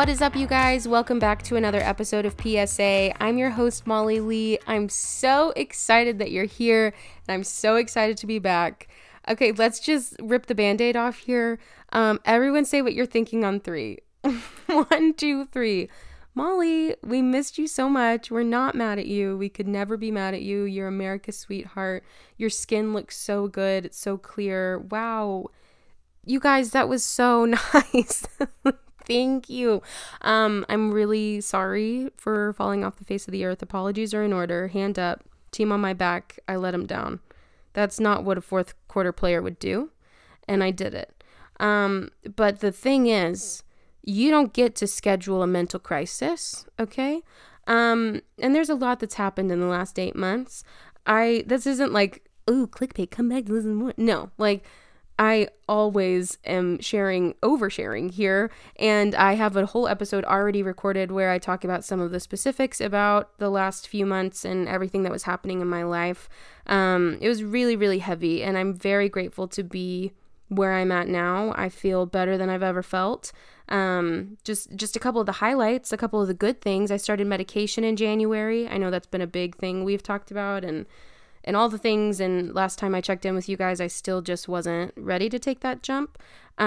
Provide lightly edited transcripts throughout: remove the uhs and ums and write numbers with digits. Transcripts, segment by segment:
What is up, you guys? Welcome back to another episode of PSA. I'm your host, Molly Lee. I'm so excited that you're here, and I'm so excited to be back. Okay, let's just rip the Band-Aid off here. Everyone say what you're thinking on 3. 1, 2, 3. Molly, we missed you so much. We're not mad at you. We could never be mad at you. You're America's sweetheart. Your skin looks so good. It's so clear. Wow. You guys, that was so nice. Thank you. I'm really sorry for falling off the face of the earth. Apologies are in order. Hand up. Team on my back. I let him down. That's not what a fourth quarter player would do. And I did it. But the thing is, you don't get to schedule a mental crisis, okay? And there's a lot that's happened in the last 8 months. This isn't like, ooh, clickbait, come back to listen more. No, like, I always am oversharing here, and I have a whole episode already recorded where I talk about some of the specifics about the last few months and everything that was happening in my life. It was really, really heavy, and I'm very grateful to be where I'm at now. I feel better than I've ever felt. Just a couple of the highlights, a couple of the good things. I started medication in January. I know that's been a big thing we've talked about, and all the things, and last time I checked in with you guys, I still just wasn't ready to take that jump.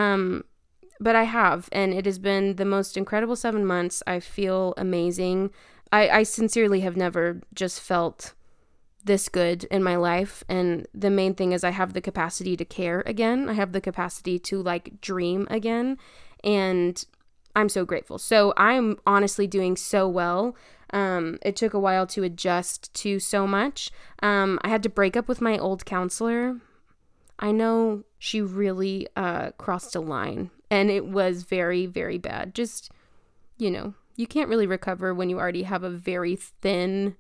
But I have, and it has been the most incredible 7 months. I feel amazing. I sincerely have never just felt this good in my life, and the main thing is I have the capacity to care again. I have the capacity to dream again, and I'm so grateful. So I'm honestly doing so well. It took a while to adjust to so much. I had to break up with my old counselor. I know she really crossed a line, and it was very, very bad. Just, you can't really recover when you already have a very thin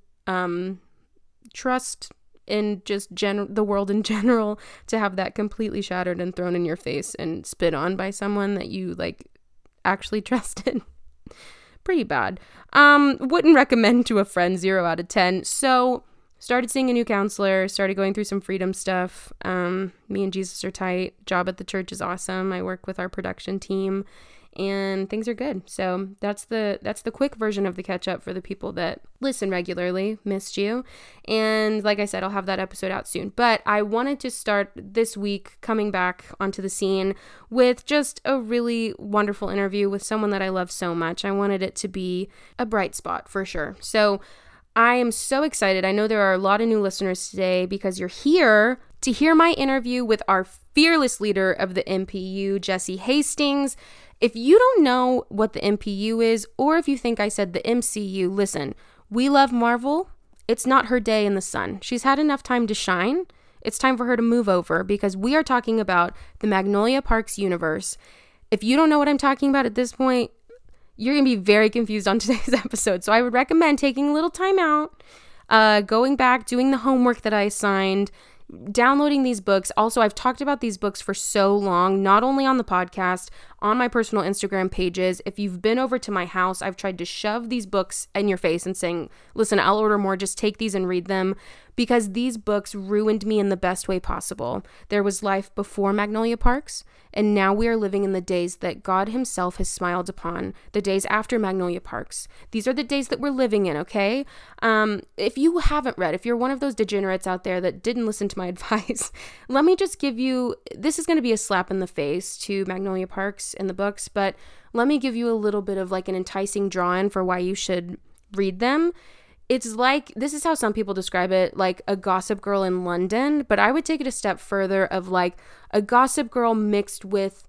trust in just the world in general, to have that completely shattered and thrown in your face and spit on by someone that you actually trusted. Pretty bad. Wouldn't recommend to a friend, 0 out of 10. So started seeing a new counselor, started going through some freedom stuff. Me and Jesus are tight. Job at the church is awesome. I work with our production team, and things are good. So that's the quick version of the catch up for the people that listen regularly. Missed you. And like I said, I'll have that episode out soon. But I wanted to start this week coming back onto the scene with just a really wonderful interview with someone that I love so much. I wanted it to be a bright spot for sure. So I am so excited. I know there are a lot of new listeners today because you're here to hear my interview with our fearless leader of the MPU, Jesse Hastings. If you don't know what the MPU is, or if you think I said the MCU, listen, we love Marvel. It's not her day in the sun. She's had enough time to shine. It's time for her to move over, because we are talking about the Magnolia Parks universe. If you don't know what I'm talking about at this point, you're going to be very confused on today's episode. So I would recommend taking a little time out, going back, doing the homework that I assigned, downloading these books. Also, I've talked about these books for so long, not only on the podcast, on my personal Instagram pages. If you've been over to my house, I've tried to shove these books in your face and saying, listen, I'll order more, just take these and read them, because these books ruined me in the best way possible. There was life before Magnolia Parks, and now we are living in the days that God himself has smiled upon, the days after Magnolia Parks. These are the days that we're living in, okay? If you haven't read, if you're one of those degenerates out there that didn't listen to my advice, let me just give you, this is going to be a slap in the face to Magnolia Parks in the books, but let me give you a little bit of an enticing draw-in for why you should read them. It's this is how some people describe it, like a Gossip Girl in London, but I would take it a step further of a Gossip Girl mixed with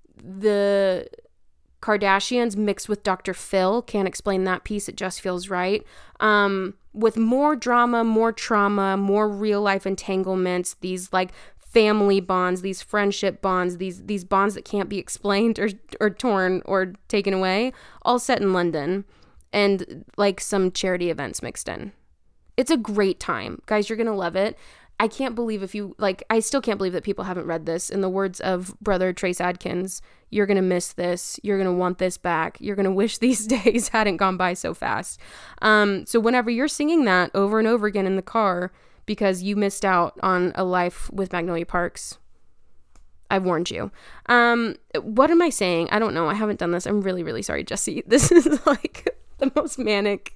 the Kardashians mixed with Dr. Phil. Can't explain that piece. It just feels right. With more drama, more trauma, more real life entanglements, these family bonds, these friendship bonds, these bonds that can't be explained or torn or taken away, all set in London. And some charity events mixed in. It's a great time. Guys, you're going to love it. I can't believe I still can't believe that people haven't read this. In the words of brother Trace Adkins, you're going to miss this. You're going to want this back. You're going to wish these days hadn't gone by so fast. So whenever you're singing that over and over again in the car because you missed out on a life with Magnolia Parks, I've warned you. What am I saying? I don't know. I haven't done this. I'm really, really sorry, Jesse. This is like the most manic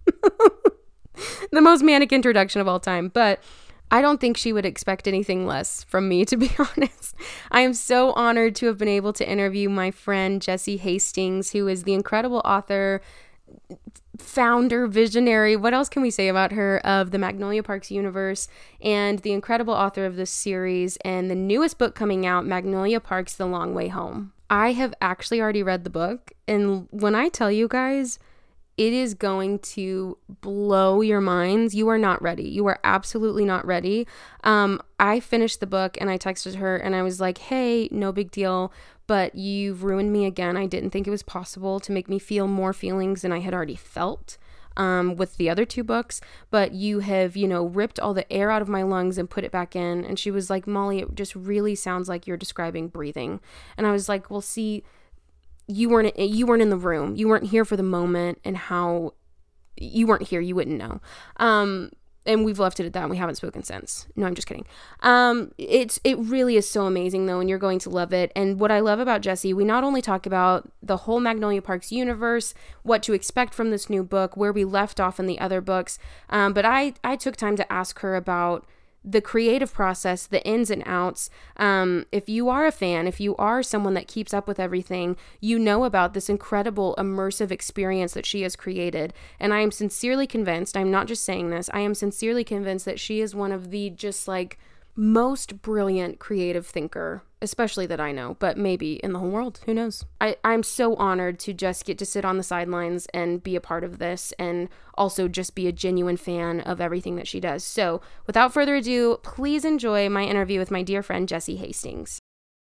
the most manic introduction of all time, but I don't think she would expect anything less from me, to be honest. I am so honored to have been able to interview my friend Jessie Hastings, who is the incredible author, founder, visionary, what else can we say about her, of the Magnolia Parks universe, and the incredible author of this series and the newest book coming out, Magnolia Parks: The Long Way Home. I have actually already read the book, and when I tell you guys, it is going to blow your minds. You are not ready. You are absolutely not ready. I finished the book and I texted her and I was like, hey, no big deal, but you've ruined me again. I didn't think it was possible to make me feel more feelings than I had already felt with the other 2 books, but you have, ripped all the air out of my lungs and put it back in. And she was like, Molly, it just really sounds like you're describing breathing. And I was like, well, see, you weren't in the room. You weren't here for the moment, and how you weren't here, you wouldn't know. And we've left it at that, and we haven't spoken since. No, I'm just kidding. It really is so amazing though, and you're going to love it. And what I love about Jessie, we not only talk about the whole Magnolia Parks universe, what to expect from this new book, where we left off in the other books, but I took time to ask her about the creative process, the ins and outs. If you are a fan, if you are someone that keeps up with everything, you know about this incredible immersive experience that she has created. And I am sincerely convinced, I'm not just saying this, I am sincerely convinced that she is one of the just like most brilliant creative thinker, especially that I know, but maybe in the whole world, who knows? I'm so honored to just get to sit on the sidelines and be a part of this, and also just be a genuine fan of everything that she does. So without further ado, please enjoy my interview with my dear friend Jessie Hastings.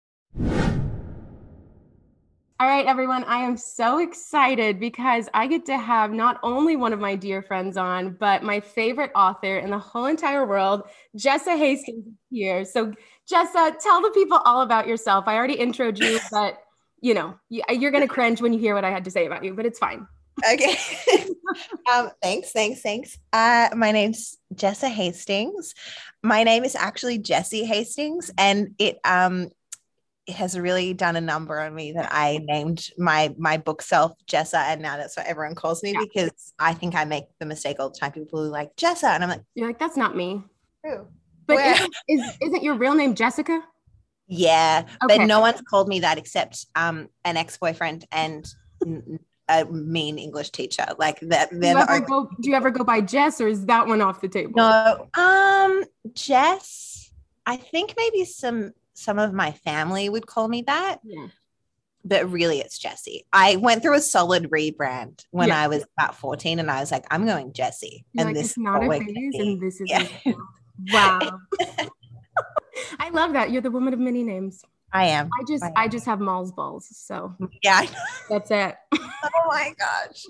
All right, everyone, I am so excited because I get to have not only one of my dear friends on, but my favorite author in the whole entire world, Jessa Hastings, here. So Jessa, tell the people all about yourself. I already introed you, but you're going to cringe when you hear what I had to say about you, but it's fine. Okay. Thanks. My name's Jessa Hastings. My name is actually Jessie Hastings, and it has really done a number on me that I named my book self Jessa, and now that's what everyone calls me, because I think I make the mistake all the time. People are like, Jessa, and I'm like, you're like, that's not me. Who? But isn't your real name Jessica? Yeah, okay. But no one's called me that except an ex-boyfriend and a mean English teacher. Like that. Do you ever go by Jess, or is that one off the table? No, Jess. I think maybe some of my family would call me that. Yeah. But really it's Jessie. I went through a solid rebrand when I was about 14, and I was like, I'm going Jessie. You're and like, this is not a phase, and this is wow. I love that. You're the woman of many names. I am. I just have Mal's balls. So yeah, that's it. Oh my gosh.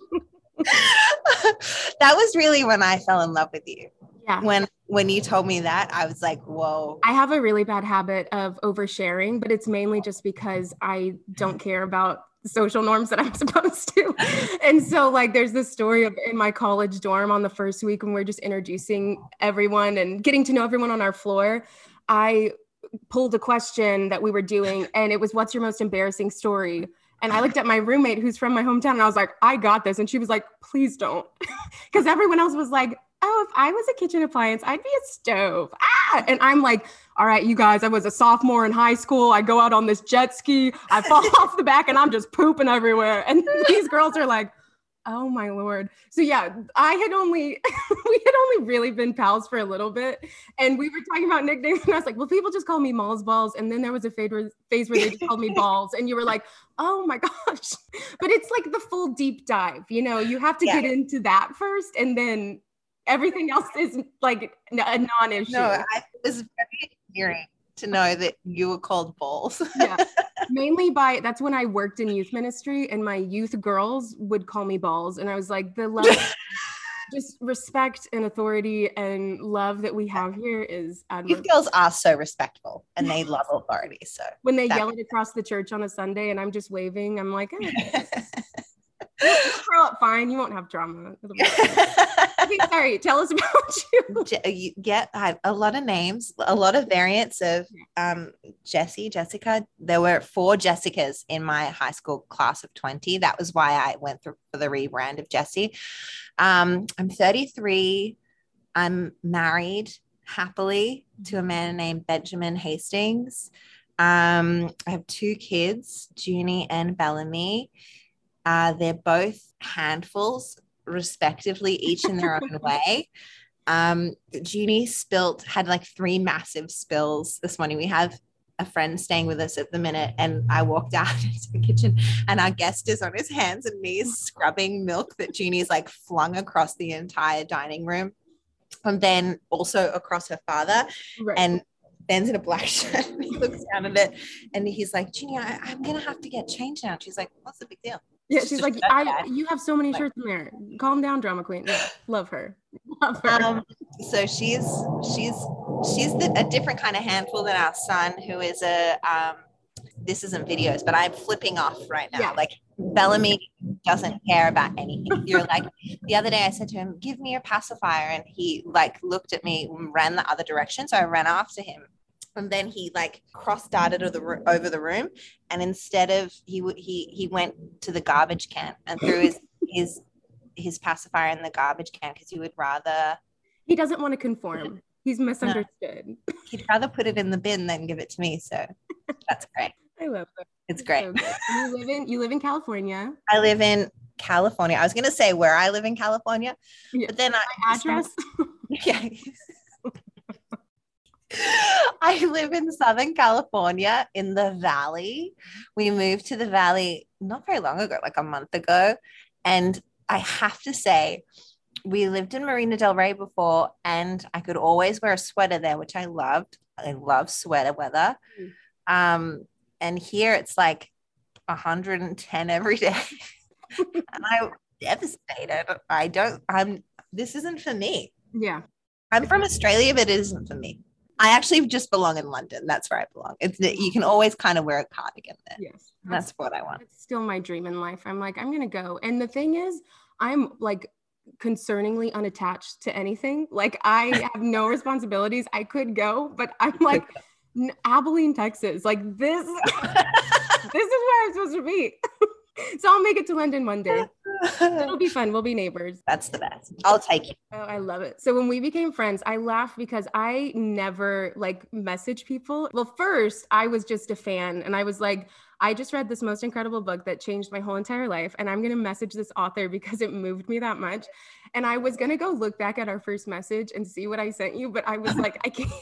That was really when I fell in love with you. Yeah. When you told me that, I was like, whoa. I have a really bad habit of oversharing, but it's mainly just because I don't care about the social norms that I'm supposed to. And so like there's this story of in my college dorm on the first week when we're just introducing everyone and getting to know everyone on our floor. I pulled a question that we were doing, and it was, what's your most embarrassing story? And I looked at my roommate who's from my hometown, and I was like, I got this. And she was like, please don't. Because everyone else was like, oh, if I was a kitchen appliance, I'd be a stove. And I'm like, all right, you guys, I was a sophomore in high school. I go out on this jet ski. I fall off the back and I'm just pooping everywhere. And these girls are like, oh my Lord. So yeah, we had only really been pals for a little bit. And we were talking about nicknames, and I was like, well, people just call me Malls Balls. And then there was a phase where they just called me Balls. And you were like, oh my gosh. But it's like the full deep dive, you have to get into that first, and then everything else is like a non-issue. No, it was very endearing to know that you were called Balls. Yeah, mainly that's when I worked in youth ministry, and my youth girls would call me Balls. And I was like, the level of just respect and authority and love that we have here is admirable. Youth girls are so respectful, and they love authority. So when they yell it across the church on a Sunday and I'm just waving, I'm like, hey. fine. You won't have drama. It'll be fine. Okay, sorry. Tell us about you. Yeah, I had a lot of names, a lot of variants of Jessie, Jessica. There were 4 Jessicas in my high school class of 20. That was why I went through for the rebrand of Jessie. I'm 33. I'm married happily to a man named Benjamin Hastings. I have 2 kids, Junie and Bellamy. They're both handfuls, respectively, each in their own way. Junie had like 3 massive spills this morning. We have a friend staying with us at the minute, and I walked out into the kitchen and our guest is on his hands and knees scrubbing milk that Junie's like flung across the entire dining room, and then also across her father. Right. And Ben's in a black shirt and he looks down at it and he's like, Junie, I'm gonna have to get changed now. And she's like, what's the big deal? Yeah, she's like, you have so many shirts in there. Calm down, drama queen. Yeah, love her. So she's a different kind of handful than our son, who is this isn't videos, but I'm flipping off right now. Yeah. Like Bellamy doesn't care about anything. You're like, the other day I said to him, give me your pacifier. And he like looked at me and ran the other direction. So I ran after him. And then he like cross-darted over the room, and instead of he went to the garbage can and threw his pacifier in the garbage can because he doesn't want to conform. He's misunderstood. No, he'd rather put it in the bin than give it to me. So that's great. I love it. It's great. So you live in California. I live in California. I was going to say where I live in California, but then my address. Yeah. I live in Southern California in the Valley. We moved to the Valley not very long ago, like a month ago. And I have to say, we lived in Marina Del Rey before, and I could always wear a sweater there, which I loved. I love sweater weather. And here it's like 110 every day. And I'm devastated. This isn't for me. Yeah. I'm from Australia, but it isn't for me. I actually just belong in London. That's where I belong. You can always kind of wear a cardigan there. Yes. That's what I want. It's still my dream in life. I'm like, I'm going to go. And the thing is, I'm like concerningly unattached to anything. Like I have no responsibilities. I could go, but I'm like Abilene, Texas. Like this is where I'm supposed to be. So I'll make it to London one day. It'll be fun. We'll be neighbors. That's the best. I'll take it. Oh, I love it. So when we became friends, I laugh because I never like message people. Well, first I was just a fan and I was like, I just read this most incredible book that changed my whole entire life. And I'm going to message this author because it moved me that much. And I was going to go look back at our first message and see what I sent you. But I was like, I can't.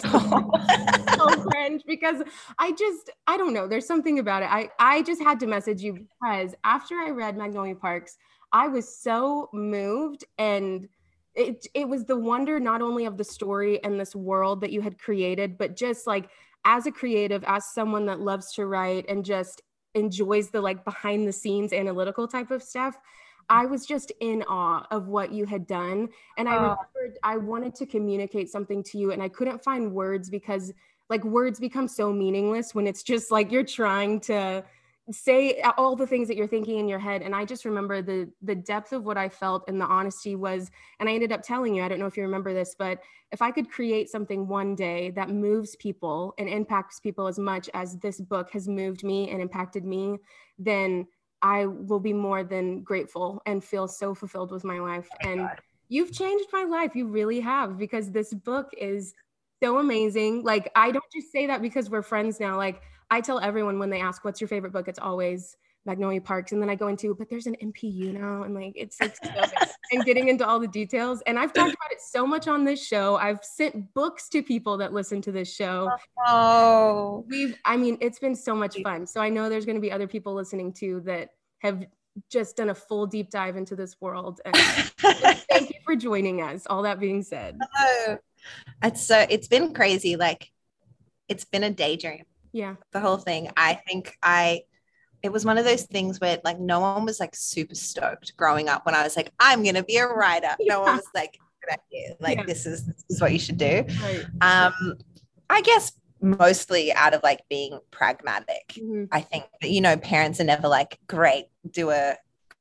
So cringe because I don't know. There's something about it. I just had to message you because after I read Magnolia Parks, I was so moved, and it was the wonder not only of the story and this world that you had created, but just like as a creative, as someone that loves to write and just enjoys the like behind the scenes analytical type of stuff. I was just in awe of what you had done. And I remembered I wanted to communicate something to you and I couldn't find words because like words become so meaningless when it's just like you're trying to say all the things that you're thinking in your head. And I just remember the depth of what I felt and the honesty was, and I ended up telling you, I don't know if you remember this, but if I could create something one day that moves people and impacts people as much as this book has moved me and impacted me, then I will be more than grateful and feel so fulfilled with my life. And you've changed my life. You really have, because this book is so amazing. Like, I don't just say that because we're friends now. Like, I tell everyone when they ask, what's your favorite book? It's always Magnolia Parks. And then I go into, but there's an NPU now. And like, it's so and getting into all the details. And I've talked about it so much on this show. I've sent books to people that listen to this show. Oh, it's been so much fun. So I know there's going to be other people listening too that have just done a full deep dive into this world. And thank you for joining us. All that being said. Oh, it's been crazy. Like, it's been a daydream. Yeah. The whole thing. I think it was one of those things where like no one was like super stoked growing up when I was like, I'm going to be a writer. No one was like, good idea. Like, this is what you should do. Right. I guess mostly out of like being pragmatic. Mm-hmm. I think that, parents are never like, great, do a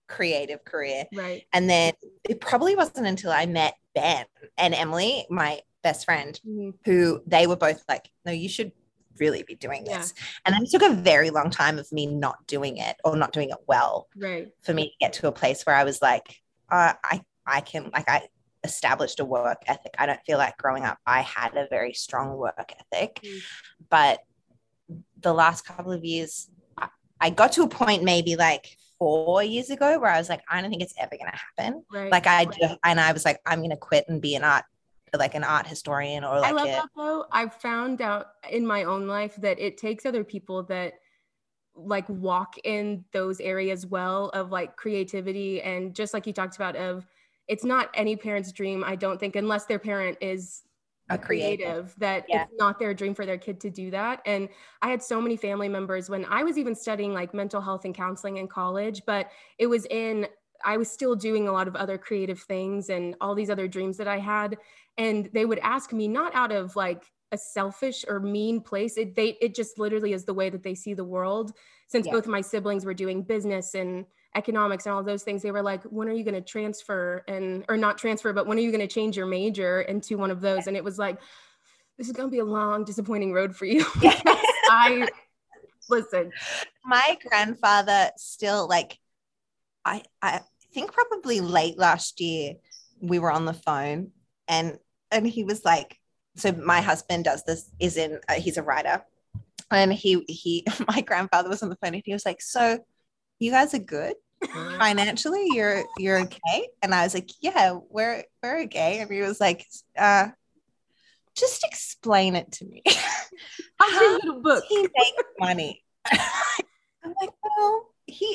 creative career. Right. And then it probably wasn't until I met Ben and Emily, my best friend, who they were both like, no, you should really be doing this. And then it took a very long time of me not doing it or not doing it well, right, for me to get to a place where I was like, I established a work ethic. I don't feel like growing up I had a very strong work ethic, but the last couple of years, I got to a point maybe like 4 years ago where I was like, I don't think it's ever going to happen. right. Like I was like, I'm going to quit and be an art historian or like I love that though. I've found out in my own life that it takes other people that like walk in those areas well of like creativity, and just like you talked about, of it's not any parent's dream, I don't think, unless their parent is a creative, that it's not their dream for their kid to do that. And I had so many family members when I was even studying like mental health and counseling in college, but I was still doing a lot of other creative things and all these other dreams that I had. And they would ask me, not out of like a selfish or mean place. It just literally is the way that they see the world. Since both of my siblings were doing business and economics and all those things, they were like, when are you going to transfer or not transfer, but when are you going to change your major into one of those? And it was like, this is going to be a long, disappointing road for you. Listen, my grandfather still, like, I think probably late last year we were on the phone and he was like, so my husband he's a writer, and he my grandfather was on the phone and he was like, so you guys are good financially, you're okay? And I was like, yeah, we're okay. And he was like, just explain it to me. How does book he make money? I'm like, well,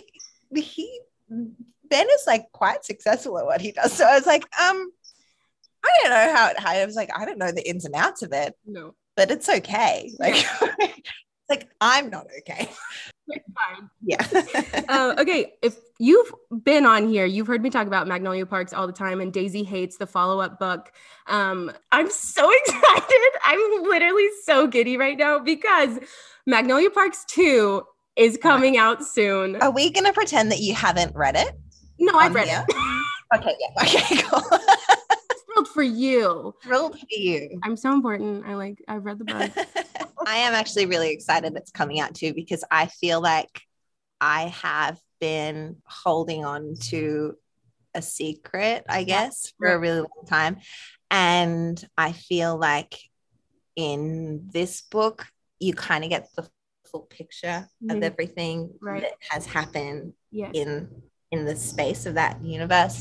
Ben is like quite successful at what he does. So I was like, I don't know how I was like, I don't know the ins and outs of it. No. But it's okay. Like, like I'm not okay. Fine. Yeah. Okay. If you've been on here, you've heard me talk about Magnolia Parks all the time, and Daisy Hates, the follow-up book. I'm so excited. I'm literally so giddy right now because Magnolia Parks 2 is coming out soon. Are we going to pretend that you haven't read it? No, I've read it. Okay. Yeah. Okay, cool. Thrilled for you. Thrilled for you. I'm so important. I've read the book. I am actually really excited it's coming out too, because I feel like I have been holding on to a secret, I guess, for a really long time. And I feel like in this book, you kind of get the full picture of everything that has happened in the space of that universe.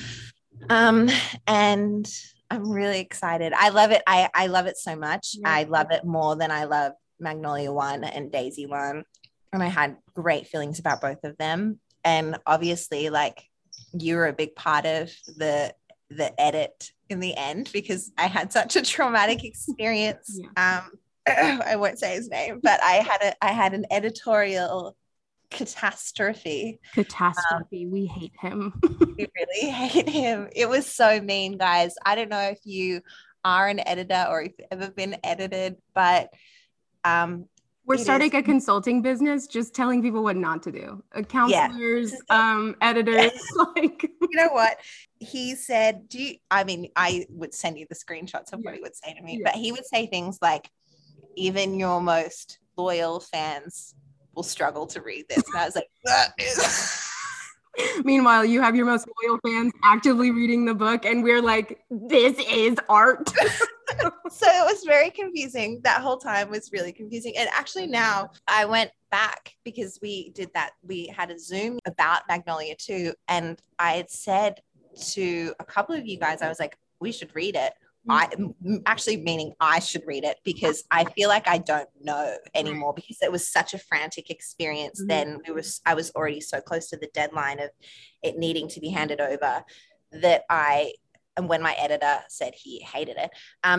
And I'm really excited. I love it. I love it so much. I love it more than I love Magnolia 1 and Daisy 1. And I had great feelings about both of them. And obviously, like, you were a big part of the edit in the end, because I had such a traumatic experience. I won't say his name, but I had an editorial catastrophe. We hate him. We really hate him. It was so mean, guys. I don't know if you are an editor or if you've ever been edited, but we're starting a consulting business, just telling people what not to do. Counselors, editors, like, you know what he said? I would send you the screenshots of what he would say to me, but he would say things like, even your most loyal fans will struggle to read this. And I was like, that is. Meanwhile, you have your most loyal fans actively reading the book, and we're like, this is art. So it was very confusing. That whole time was really confusing. And actually now I went back because we had a Zoom about Magnolia 2. And I had said to a couple of you guys, I was like, we should read it. Meaning I should read it, because I feel like I don't know anymore, because it was such a frantic experience. Then I was already so close to the deadline of it needing to be handed over that and when my editor said he hated it,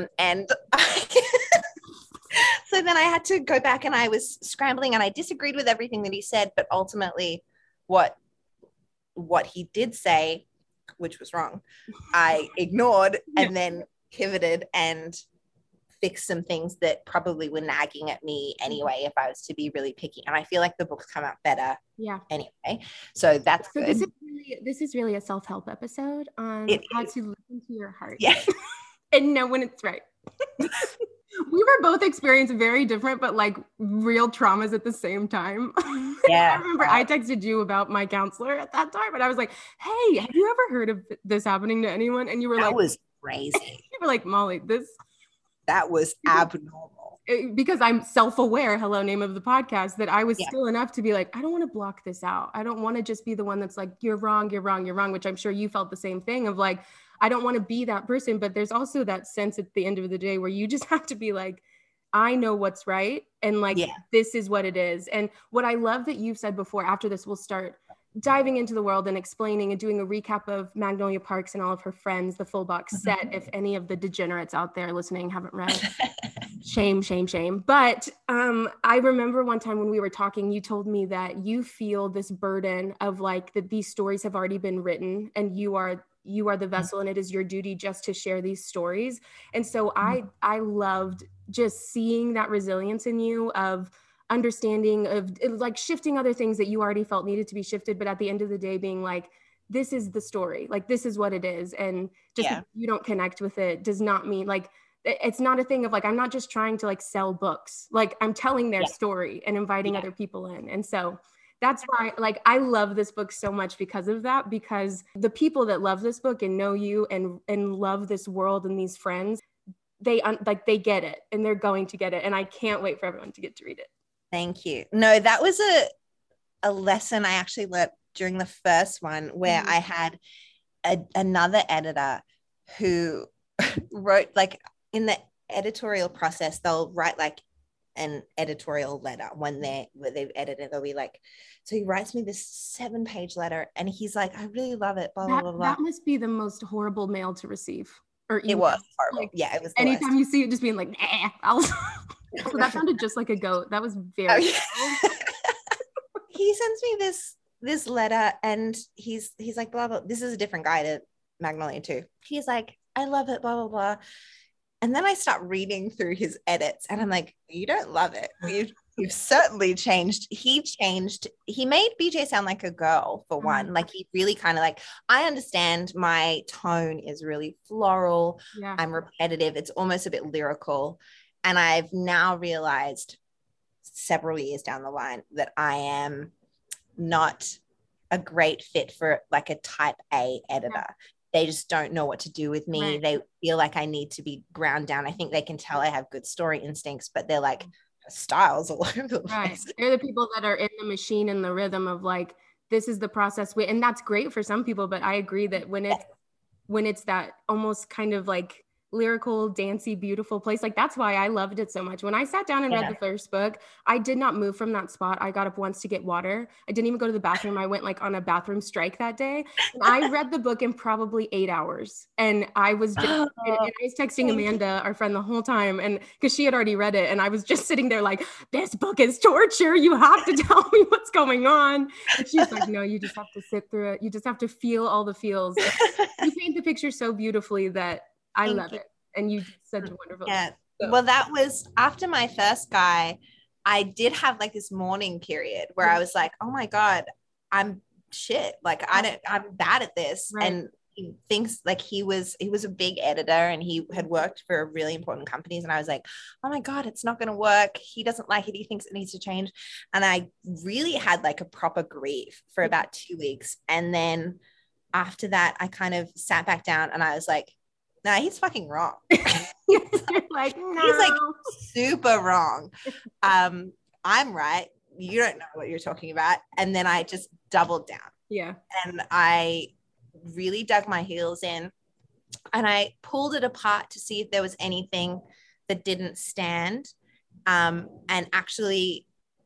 so then I had to go back and I was scrambling and I disagreed with everything that he said, but ultimately what he did say, which was wrong, I ignored and then pivoted and fix some things that probably were nagging at me anyway if I was to be really picky. And I feel like the book's come out better anyway. So that's good. This is really a self-help episode on how to listen to your heart. Yeah. And know when it's right. We were both experiencing very different, but like real traumas at the same time. Yeah. I remember I texted you about my counselor at that time, and I was like, hey, have you ever heard of this happening to anyone? And you were that was crazy. You were like, Molly, that was abnormal. Because I'm self-aware, hello, name of the podcast, that I was still enough to be like, I don't want to block this out. I don't want to just be the one that's like, you're wrong, which I'm sure you felt the same thing of like, I don't want to be that person. But there's also that sense at the end of the day where you just have to be like, I know what's right. And like, this is what it is. And what I love that you've said before, after this, we'll start diving into the world and explaining and doing a recap of Magnolia Parks and all of her friends, the full box set. If any of the degenerates out there listening haven't read, shame. But I remember one time when we were talking, you told me that you feel this burden of like that these stories have already been written and you are the vessel and it is your duty just to share these stories. And so I loved just seeing that resilience in you of understanding of like shifting other things that you already felt needed to be shifted. But at the end of the day, being like, this is the story, like, this is what it is. And just because you don't connect with it does not mean like, it's not a thing of like, I'm not just trying to like sell books. Like I'm telling their story and inviting other people in. And so that's why, like, I love this book so much because of that, because the people that love this book and know you and love this world and these friends, they get it and they're going to get it. And I can't wait for everyone to get to read it. Thank you. No, that was a lesson I actually learned during the first one where I had another editor who wrote like in the editorial process, they'll write like an editorial letter where they've edited. They'll be like, so he writes me this 7-page letter and he's like, I really love it, blah, blah, blah, blah. That must be the most horrible mail to receive. Or email. It was horrible. Like, it was anytime you see it just being like, nah, so that sounded just like a goat. That was very He sends me this letter and he's like, blah, blah. This is a different guy to Magnolia too. He's like, I love it, blah, blah, blah. And then I start reading through his edits and I'm like, you don't love it. You've certainly changed. He made BJ sound like a girl for one. Like he really kind of like, I understand my tone is really floral. Yeah. I'm repetitive. It's almost a bit lyrical. And I've now realized several years down the line that I am not a great fit for like a type A editor. Yeah. They just don't know what to do with me. Right. They feel like I need to be ground down. I think they can tell I have good story instincts, but they're like styles all over the place. Right. They're the people that are in the machine and the rhythm of like, this is the process. And that's great for some people, but I agree that when it's that almost kind of like lyrical, dancey, beautiful place, like that's why I loved it so much. When I sat down and read the first book, I did not move from that spot. I got up once to get water. I didn't even go to the bathroom. I went like on a bathroom strike that day. And I read the book in probably 8 hours. And I was just, and I was texting Amanda, our friend, the whole time, and because she had already read it, and I was just sitting there like, this book is torture. You have to tell me what's going on. And she's like, no, you just have to sit through it. You just have to feel all the feels. You paint the picture so beautifully that I love it. And you did such a wonderful job. Well, that was after my first guy. I did have like this mourning period where I was like, oh my God, I'm shit. Like I'm bad at this. Right. And he thinks like he was a big editor and he had worked for really important companies. And I was like, oh my God, it's not going to work. He doesn't like it. He thinks it needs to change. And I really had like a proper grief for about 2 weeks. And then after that, I kind of sat back down and I was like, nah, he's fucking wrong. You're like, no. He's like super wrong. I'm right. You don't know what you're talking about. And then I just doubled down. Yeah. And I really dug my heels in and I pulled it apart to see if there was anything that didn't stand. And actually,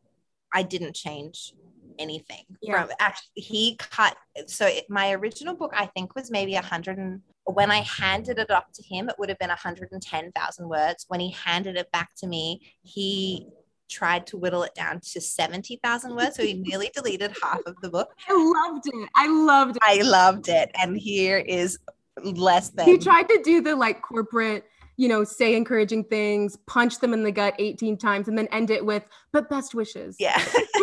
I didn't change anything. From actually, he cut. So my original book, I think, was maybe 100. When I handed it off to him, it would have been 110,000 words. When he handed it back to me, he tried to whittle it down to 70,000 words. So he nearly deleted half of the book. I loved it. And here is less than. He tried to do the like corporate say encouraging things, punch them in the gut 18 times, and then end it with, but best wishes. Yeah.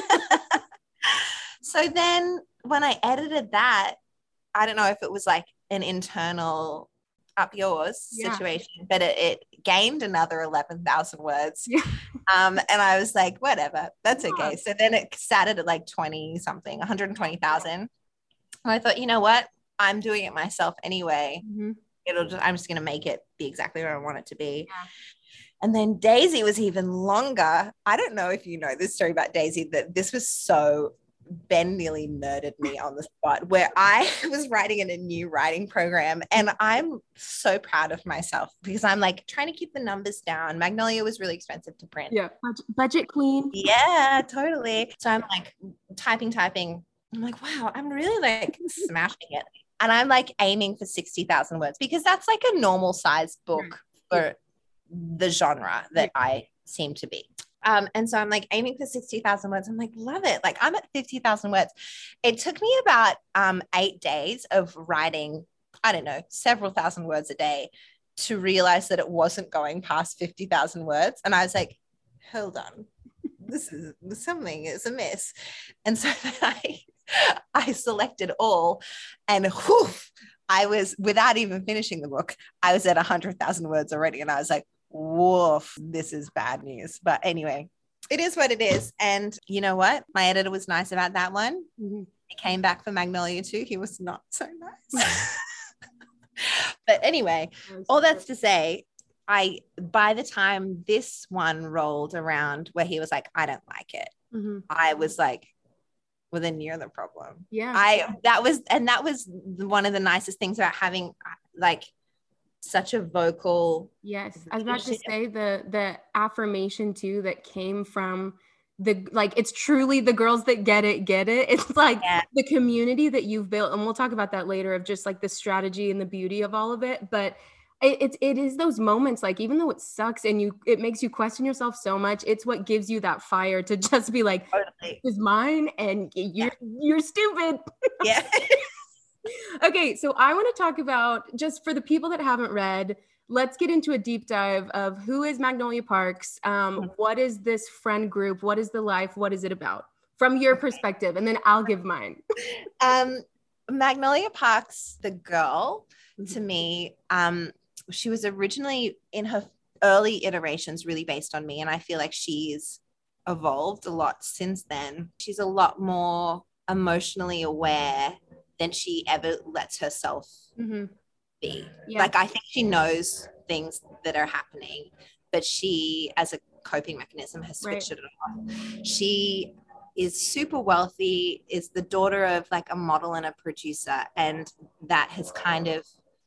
So then when I edited that, I don't know if it was like an internal up yours situation, but it gained another 11,000 words. Yeah. And I was like, whatever, that's okay. So then it sat at like 20 something, 120,000. And I thought, you know what? I'm doing it myself anyway. Mm-hmm. I'm just going to make it be exactly where I want it to be. Yeah. And then Daisy was even longer. I don't know if you know this story about Daisy, that this was so, Ben nearly murdered me on the spot, where I was writing in a new writing program, and I'm so proud of myself because I'm like trying to keep the numbers down. Magnolia was really expensive to print. Yeah. Budget queen. Yeah, totally. So I'm like typing. I'm like, wow, I'm really like smashing it. And I'm like aiming for 60,000 words because that's like a normal size book for the genre that I seem to be. And so I'm like aiming for 60,000 words. I'm like, love it. Like I'm at 50,000 words. It took me about 8 days of writing, I don't know, several thousand words a day to realize that it wasn't going past 50,000 words. And I was like, hold on, something is amiss. And so I selected all, and whew, I was, without even finishing the book, I was at 100,000 words already. And I was like, woof, this is bad news. But anyway, it is what it is. And you know what? My editor was nice about that one. Mm-hmm. He came back for Magnolia too. He was not so nice. But anyway, all that's to say, by the time this one rolled around where he was like, I don't like it, mm-hmm. I was like, well, then you're the problem. Yeah. That was one of the nicest things about having like such a vocal. Yes. I was about to say the affirmation too that came from it's truly the girls that get it. It's like the community that you've built. And we'll talk about that later, of just like the strategy and the beauty of all of it. But it is those moments, like, even though it sucks and it makes you question yourself so much, it's what gives you that fire to just be like, totally. This is mine and you're stupid. Yeah. Okay, so I want to talk about, just for the people that haven't read, let's get into a deep dive of who is Magnolia Parks. What is this friend group? What is the life? What is it about from your perspective? And then I'll give mine. Magnolia Parks, the girl, to me, she was originally, in her early iterations, really based on me. And I feel like she's evolved a lot since then. She's a lot more emotionally aware than she ever lets herself be. Yeah. Like, I think she knows things that are happening, but she, as a coping mechanism, has switched it off. She is super wealthy, is the daughter of like a model and a producer, and that has kind of,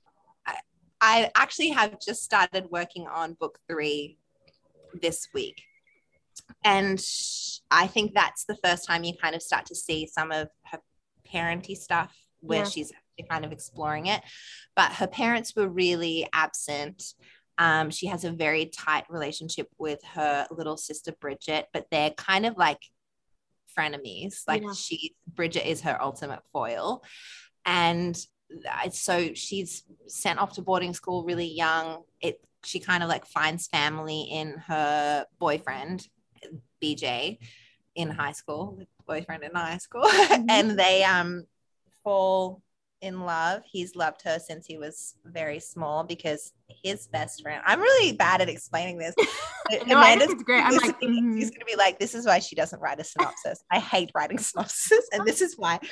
I actually have just started working on book 3 this week, and I think that's the first time you kind of start to see some of her parenty stuff where she's kind of exploring it. But her parents were really absent. She has a very tight relationship with her little sister Bridget, but they're kind of like frenemies. Like, Bridget is her ultimate foil. And so she's sent off to boarding school really young. She kind of like finds family in her boyfriend, BJ, in high school, and they fall in love. He's loved her since he was very small, because his best friend, I'm really bad at explaining this. No, I think it's great. I'm like, he's gonna be like, this is why she doesn't write a synopsis. I hate writing synopsis, and this is why.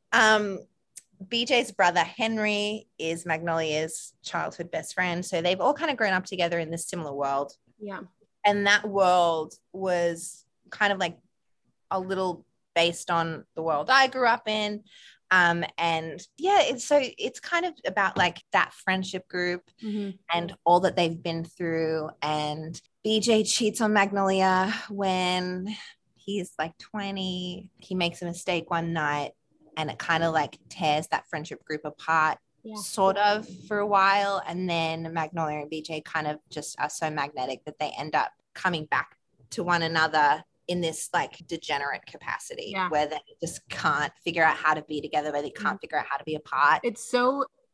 BJ's brother Henry is Magnolia's childhood best friend, so they've all kind of grown up together in this similar world. Yeah. And that world was kind of like a little based on the world I grew up in. And it's kind of about like that friendship group and all that they've been through. And BJ cheats on Magnolia when he's like 20. He makes a mistake one night, and it kind of like tears that friendship group apart, sort of, for a while. And then Magnolia and BJ kind of just are so magnetic that they end up coming back to one another in this like degenerate capacity where they just can't figure out how to be together, where they can't figure out how to be apart. It's so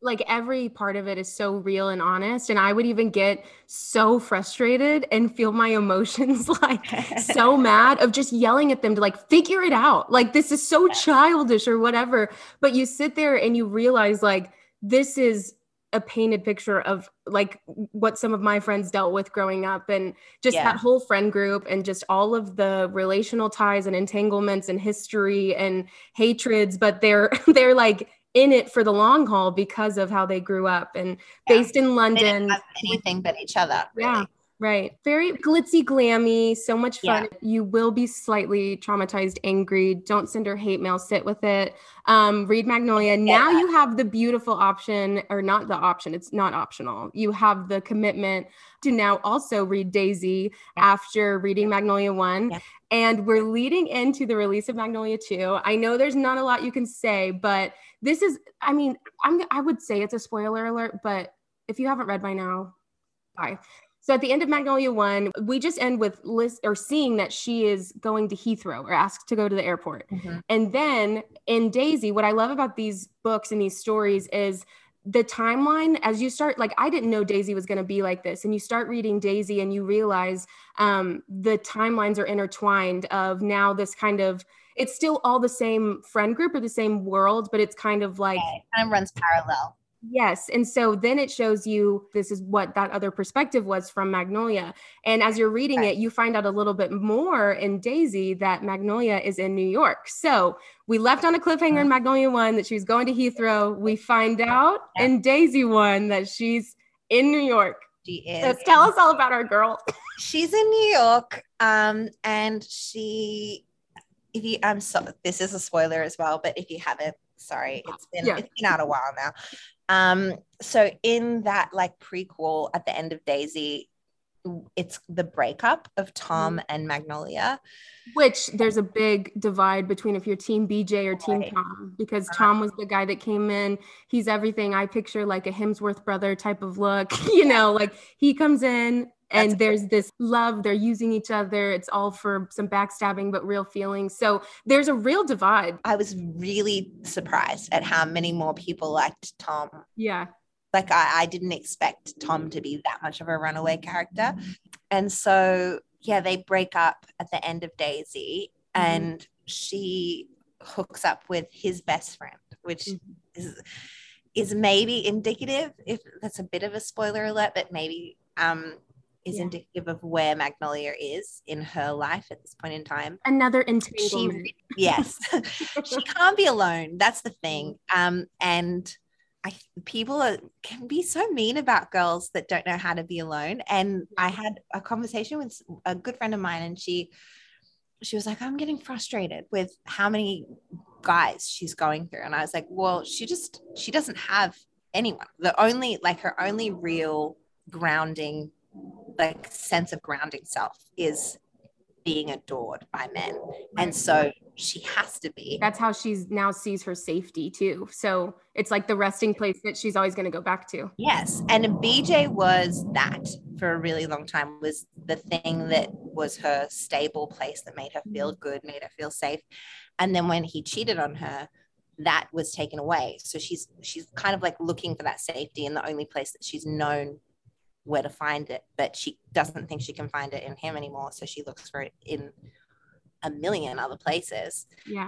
like every part of it is so real and honest. And I would even get so frustrated and feel my emotions like so mad of just yelling at them to like figure it out. Like this is so childish or whatever. But you sit there and you realize like this is a painted picture of like what some of my friends dealt with growing up, and just that whole friend group and just all of the relational ties and entanglements and history and hatreds, but they're like in it for the long haul because of how they grew up and based in London. They didn't have anything but each other, really. Yeah. Right. Very glitzy, glammy, so much fun. Yeah. You will be slightly traumatized, angry. Don't send her hate mail, sit with it. Read Magnolia. Now you have the beautiful option, or not the option, it's not optional. You have the commitment to now also read Daisy after reading Magnolia 1. Yeah. And we're leading into the release of Magnolia 2. I know there's not a lot you can say, but this is, I mean, I would say it's a spoiler alert, but if you haven't read by now, bye. So at the end of Magnolia 1, we just end with seeing that she is going to Heathrow or asked to go to the airport. Mm-hmm. And then in Daisy, what I love about these books and these stories is the timeline. As you start, like, I didn't know Daisy was going to be like this. And you start reading Daisy and you realize the timelines are intertwined of now this kind of, it's still all the same friend group or the same world, but it's kind of like. Yeah, it kind of runs parallel. Yes. And so then it shows you this is what that other perspective was from Magnolia. And as you're reading it, you find out a little bit more in Daisy that Magnolia is in New York. So we left on a cliffhanger in Magnolia 1 that she was going to Heathrow. We find out in Daisy 1 that she's in New York. She is. So tell us all about our girl. She's in New York. And she, this is a spoiler as well, but if you haven't, sorry, it's been out a while now. So in that like prequel at the end of Daisy, it's the breakup of Tom and Magnolia, which there's a big divide between if you're team BJ or team Tom, because Tom was the guy that came in, he's everything I picture, like a Hemsworth brother type of look, you know, like he comes in and there's this love, they're using each other, it's all for some backstabbing but real feelings. So there's a real divide. I was really surprised at how many more people liked Tom. Yeah. Like I didn't expect Tom to be that much of a runaway character. And so, yeah, they break up at the end of Daisy and she hooks up with his best friend, which is maybe indicative, if that's a bit of a spoiler alert, but maybe is indicative of where Magnolia is in her life at this point in time. Another entanglement. Yes. She can't be alone. That's the thing. And people can be so mean about girls that don't know how to be alone. And I had a conversation with a good friend of mine, and she was like, I'm getting frustrated with how many guys she's going through. And I was like, well, she doesn't have anyone. Her only real grounding, like sense of grounding self is being adored by men. And so she has to be. That's how she's now sees her safety too. So it's like the resting place that she's always going to go back to. Yes. And BJ was that for a really long time, was the thing that was her stable place that made her feel good, made her feel safe. And then when he cheated on her, that was taken away. So she's kind of like looking for that safety in the only place that she's known where to find it, but she doesn't think she can find it in him anymore. So she looks for it in a million other places. Yeah.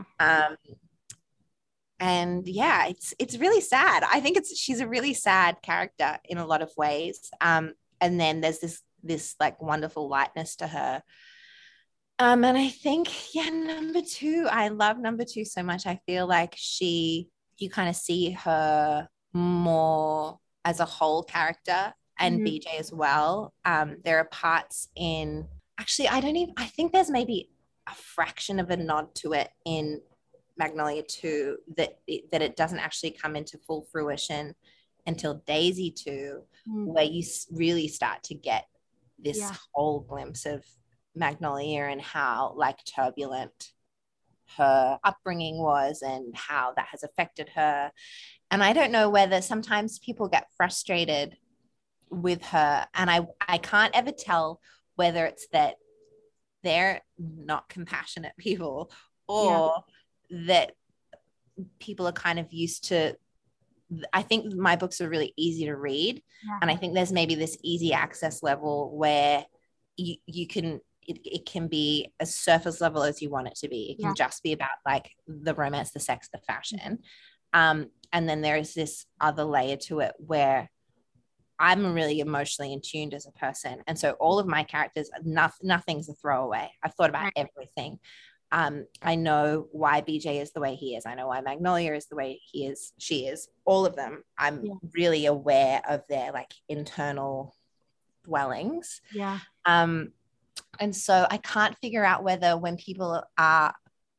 And yeah, it's really sad. I think she's a really sad character in a lot of ways. And then there's this like wonderful lightness to her. And I think, number 2, I love number 2 so much. I feel like you kind of see her more as a whole character, and BJ as well. There are parts in, actually, I think there's maybe a fraction of a nod to it in Magnolia 2 that it doesn't actually come into full fruition until Daisy 2, where you really start to get this whole glimpse of Magnolia and how like turbulent her upbringing was and how that has affected her. And I don't know whether sometimes people get frustrated with her, and I can't ever tell whether it's that they're not compassionate people or that people are kind of used to I think my books are really easy to read. Yeah. And I think there's maybe this easy access level where you can, it can be as surface level as you want it to be. It can just be about like the romance, the sex, the fashion. And then there is this other layer to it where I'm really emotionally in tuned as a person. And so all of my characters, nothing's a throwaway. I've thought about everything. I know why BJ is the way he is. I know why Magnolia is the way she is. All of them. I'm really aware of their like internal dwellings. Yeah. And so I can't figure out whether when people are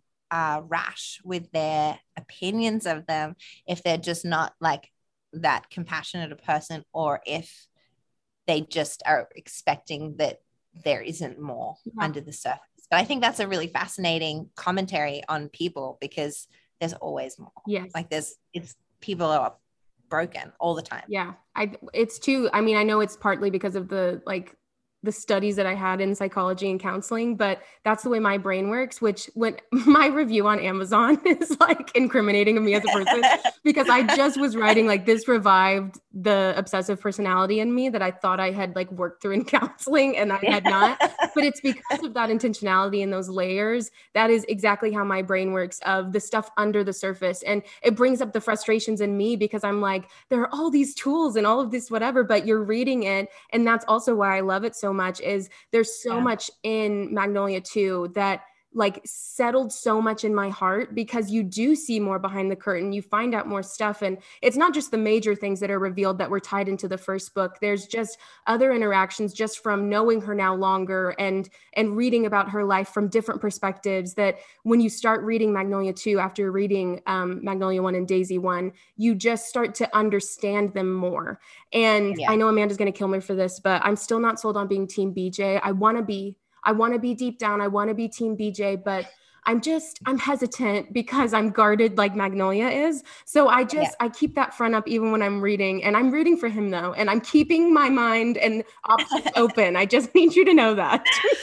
rash with their opinions of them, if they're just not like that compassionate a person, or if they just are expecting that there isn't more under the surface. But I think that's a really fascinating commentary on people, because there's always more. Yes. Like people are broken all the time. Yeah. I mean, I know it's partly because of the studies that I had in psychology and counseling, but that's the way my brain works, which when my review on Amazon is like incriminating of me as a person, because I just was writing like this revived the obsessive personality in me that I thought I had like worked through in counseling, and I had not. But it's because of that intentionality and those layers. That is exactly how my brain works, of the stuff under the surface. And it brings up the frustrations in me, because I'm like, there are all these tools and all of this whatever, but you're reading it. And that's also why I love it so much, is there's so much in Magnolia 2 that like settled so much in my heart, because you do see more behind the curtain. You find out more stuff. And it's not just the major things that are revealed that were tied into the first book. There's just other interactions just from knowing her now longer and reading about her life from different perspectives, that when you start reading Magnolia 2 after reading Magnolia 1 and Daisy 1, you just start to understand them more. And I know Amanda's going to kill me for this, but I'm still not sold on being Team BJ. I want to be deep down. I want to be Team BJ, but I'm hesitant because I'm guarded like Magnolia is. So I keep that front up even when I'm reading, and I'm rooting for him though. And I'm keeping my mind and options open. I just need you to know that.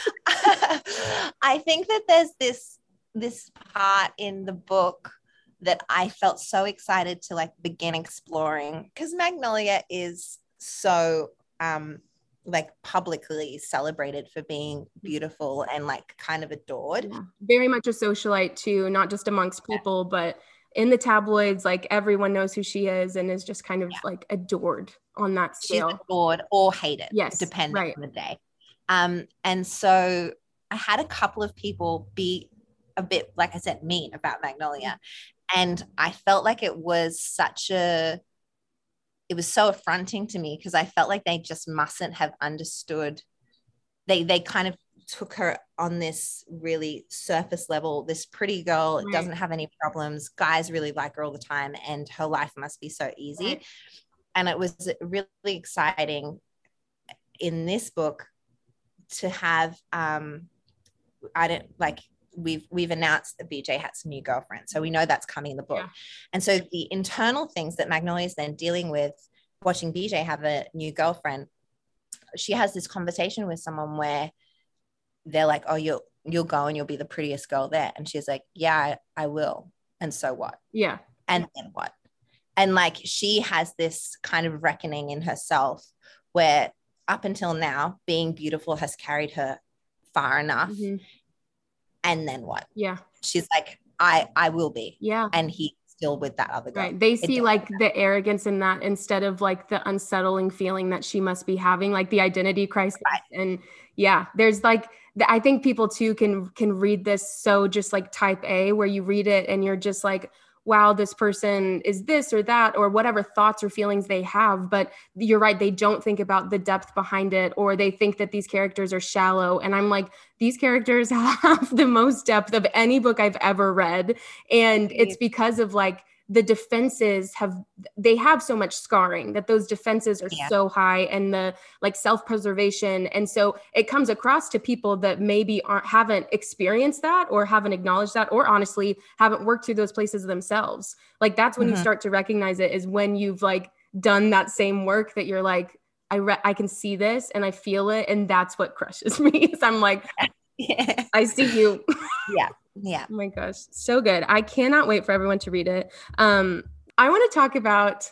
I think that there's this part in the book that I felt so excited to like begin exploring, because Magnolia is so, like publicly celebrated for being beautiful and like kind of adored. Yeah. Very much a socialite too, not just amongst people, but in the tabloids, like everyone knows who she is and is just kind of like adored on that scale. She's adored or hated, depending on the day. And so I had a couple of people be a bit, like I said, mean about Magnolia. And I felt like it was so affronting to me, because I felt like they just mustn't have understood. They kind of took her on this really surface level, this pretty girl, doesn't have any problems, guys really like her all the time, and her life must be so easy. And it was really exciting in this book to have, we've announced that BJ has a new girlfriend. So we know that's coming in the book. Yeah. And so the internal things that Magnolia is then dealing with, watching BJ have a new girlfriend, she has this conversation with someone where they're like, oh, you'll go and you'll be the prettiest girl there. And she's like, yeah, I will. And so what? Yeah. And then what? And like, she has this kind of reckoning in herself where up until now, being beautiful has carried her far enough. Mm-hmm. And then what? Yeah. She's like, I will be. Yeah. And he's still with that other girl. Right. They see like the arrogance in that, instead of like the unsettling feeling that she must be having, like the identity crisis. Right. And yeah, there's like, I think people too can read this so just like type A, where you read it and you're just like, wow, this person is this or that, or whatever thoughts or feelings they have. But you're right, they don't think about the depth behind it, or they think that these characters are shallow. And I'm like, these characters have the most depth of any book I've ever read. And it's because of like the defenses have so much scarring, that those defenses are so high, and the like self-preservation. And so it comes across to people that maybe haven't experienced that, or haven't acknowledged that, or honestly haven't worked through those places themselves. Like that's when you start to recognize it, is when you've like done that same work, that you're like, I can see this and I feel it. And that's what crushes me. So I'm like, I see you. Yeah. Oh my gosh, so good. I cannot wait for everyone to read it. I want to talk about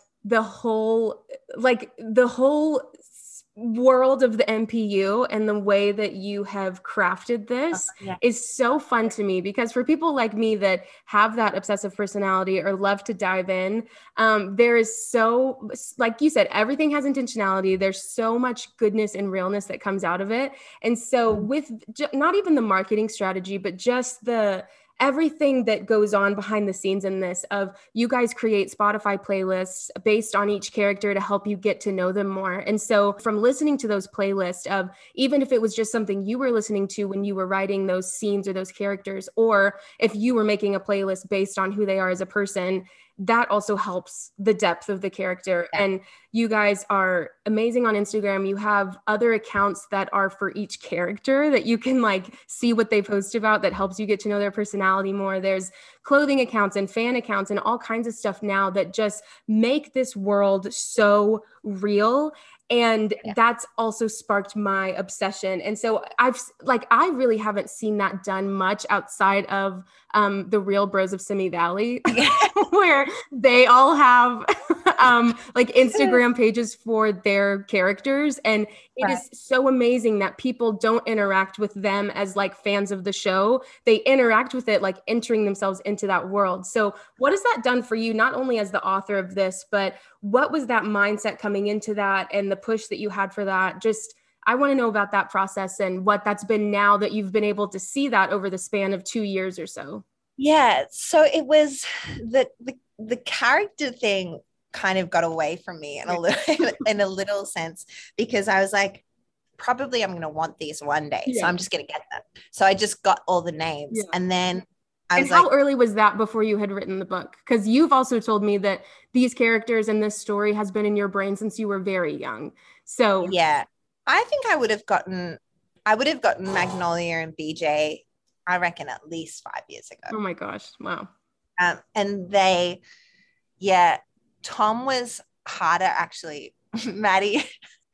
the whole world of the MPU and the way that you have crafted this Yeah. is so fun to me, because for people like me that have that obsessive personality or love to dive in, there is so, like you said, everything has intentionality. There's so much goodness and realness that comes out of it. And so with not even the marketing strategy, but just the everything that goes on behind the scenes in this, of you guys create Spotify playlists based on each character to help you get to know them more. And so from listening to those playlists, of even if it was just something you were listening to when you were writing those scenes or those characters, or if you were making a playlist based on who they are as a person, that also helps the depth of the character. Yeah. And you guys are amazing on Instagram. You have other accounts that are for each character that you can like see what they post about, that helps you get to know their personality more. There's clothing accounts and fan accounts and all kinds of stuff now that just make this world so real. And that's also sparked my obsession. And so I really haven't seen that done much outside of the Real Bros of Simi Valley, where they all have like Instagram pages for their characters. And it is so amazing that people don't interact with them as like fans of the show. They interact with it like entering themselves into that world. So what has that done for you, not only as the author of this, but what was that mindset coming into that and the push that you had for that? Just, I want to know about that process and what that's been now that you've been able to see that over the span of 2 years or so. Yeah. So it was the character thing kind of got away from me in a little sense, because I was like, probably I'm going to want these one day. So I'm just going to get them. So I just got all the names. And then how early was that before you had written the book? Because you've also told me that these characters and this story has been in your brain since you were very young. So yeah, I think I would have gotten Magnolia and BJ, I reckon, at least 5 years ago. Oh my gosh. Wow. And Tom was harder, actually. Maddie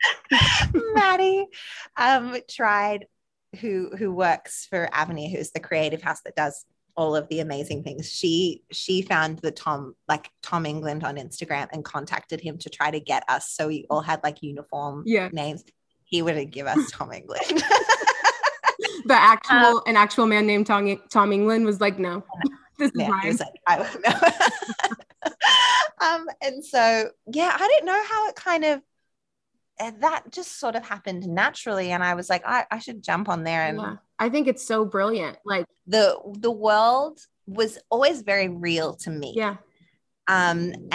tried, who works for Avenue, who's the creative house that does all of the amazing things. She found Tom England on Instagram and contacted him to try to get us. So we all had like uniform names. He wouldn't give us Tom England. An actual man named Tom England was like, no, this is mine. He was like, I don't know. And so, I didn't know how it kind of, that just sort of happened naturally. And I was like, I should jump on there. And I think it's so brilliant. Like the world was always very real to me. Yeah. And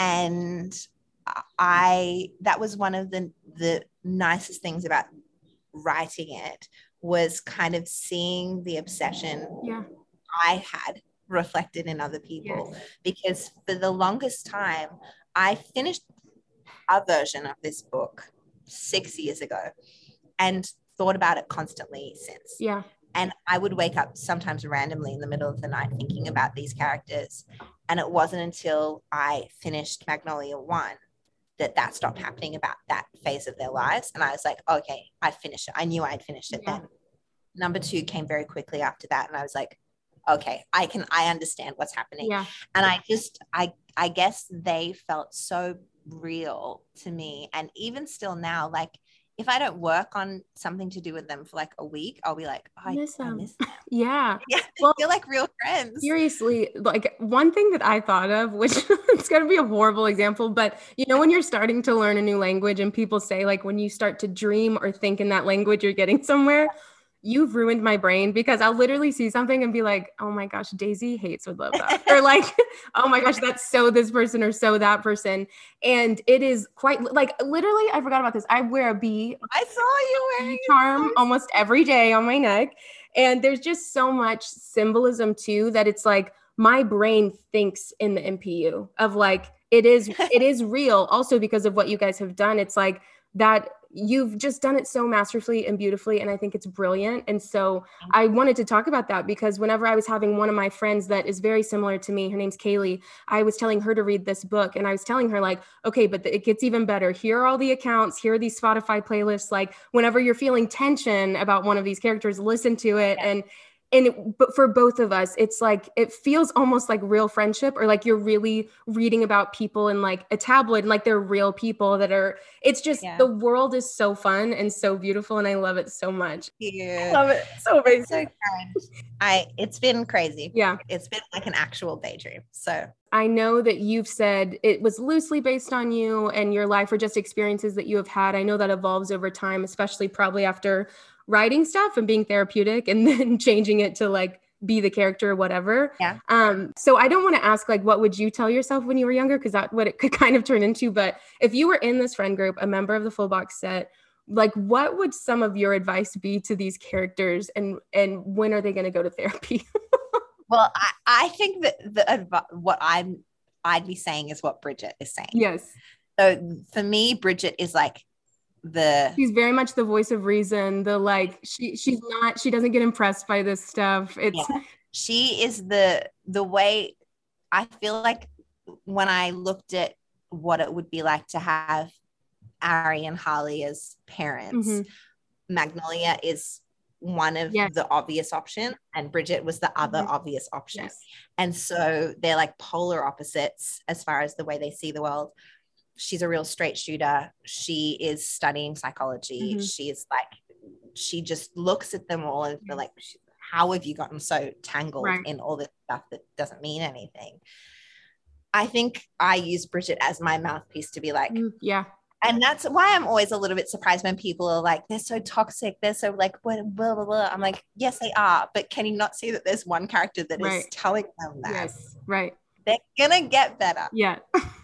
that was one of the nicest things about writing it, was kind of seeing the obsession I had reflected in other people. Because for the longest time, I finished a version of this book 6 years ago and thought about it constantly since. Yeah. And I would wake up sometimes randomly in the middle of the night thinking about these characters. And it wasn't until I finished Magnolia 1 that stopped happening, about that phase of their lives. And I was like, okay, I finished it. I knew I'd finished it then. Number 2 came very quickly after that. And I was like, okay, I understand what's happening. Yeah. And I guess they felt so real to me. And even still now, like, if I don't work on something to do with them for like a week, I'll be like, I miss them. Yeah. Well, they're like real friends. Seriously, like one thing that I thought of, which it's going to be a horrible example, but you know, when you're starting to learn a new language and people say like, when you start to dream or think in that language, you're getting somewhere. You've ruined my brain, because I'll literally see something and be like, oh my gosh, Daisy hates would love that. Or like, oh my gosh, that's so this person or so that person. And it is quite like, literally, I forgot about this. I wear a bee. I saw you wearing charm almost every day on my neck. And there's just so much symbolism too, that it's like my brain thinks in the MPU of like, it is real also because of what you guys have done. It's like that you've just done it so masterfully and beautifully. And I think it's brilliant. And so I wanted to talk about that, because whenever I was having one of my friends that is very similar to me, her name's Kaylee, I was telling her to read this book, and I was telling her like, okay, but it gets even better. Here are all the accounts. Here are these Spotify playlists. Like whenever you're feeling tension about one of these characters, listen to it. And but for both of us, it's like, it feels almost like real friendship, or like you're really reading about people in like a tabloid, and like they're real people that are, it's just, the world is so fun and so beautiful. And I love it so much. Yeah. I love it. So amazing. So kind. It's been crazy. Yeah. It's been like an actual daydream. So I know that you've said it was loosely based on you and your life, or just experiences that you have had. I know that evolves over time, especially probably after writing stuff and being therapeutic and then changing it to like be the character or whatever. Yeah. So I don't want to ask like, what would you tell yourself when you were younger? Because that's what it could kind of turn into. But if you were in this friend group, a member of the Full Box Set, like what would some of your advice be to these characters, and when are they going to go to therapy? Well, I think that what I'd be saying is what Bridget is saying. Yes. So for me, Bridget is like she's very much the voice of reason. The like she doesn't get impressed by this stuff. She is the way. I feel like when I looked at what it would be like to have Ari and Harley as parents, Magnolia is one of the obvious options, and Bridget was the other obvious option. And so they're like polar opposites as far as the way they see the world. She's a real straight shooter. She is studying psychology. She's like, she just looks at them all and feel like, how have you gotten so tangled in all this stuff that doesn't mean anything? I think I use Bridget as my mouthpiece to be like, and that's why I'm always a little bit surprised when people are like, they're so toxic. They're so like, blah, blah, blah, blah. I'm like, yes, they are. But can you not see that there's one character that is telling them that? Yes, right. They're going to get better. Yeah.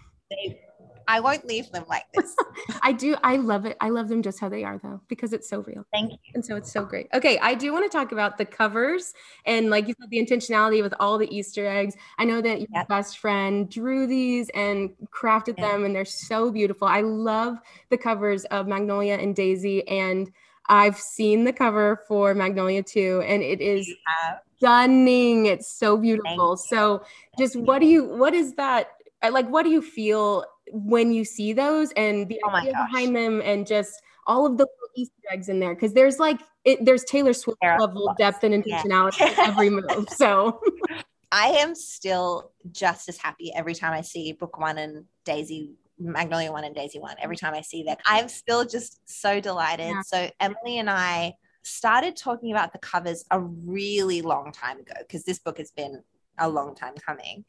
I won't leave them like this. I do. I love it. I love them just how they are, though, because it's so real. Thank you. And so it's so great. Okay. I do want to talk about the covers and, like you said, the intentionality with all the Easter eggs. I know that your best friend drew these and crafted them, and they're so beautiful. I love the covers of Magnolia and Daisy, and I've seen the cover for Magnolia too, and it is stunning. It's so beautiful. So just what is that? Like, what do you feel when you see those and the idea behind them, and just all of the Easter eggs in there? Because there's there's Taylor Swift level depth and intentionality in every move. So I am still just as happy every time I see book one and Magnolia 1 and Daisy 1. Every time I see that, I'm still just so delighted. Yeah. So Emily and I started talking about the covers a really long time ago, because this book has been a long time coming.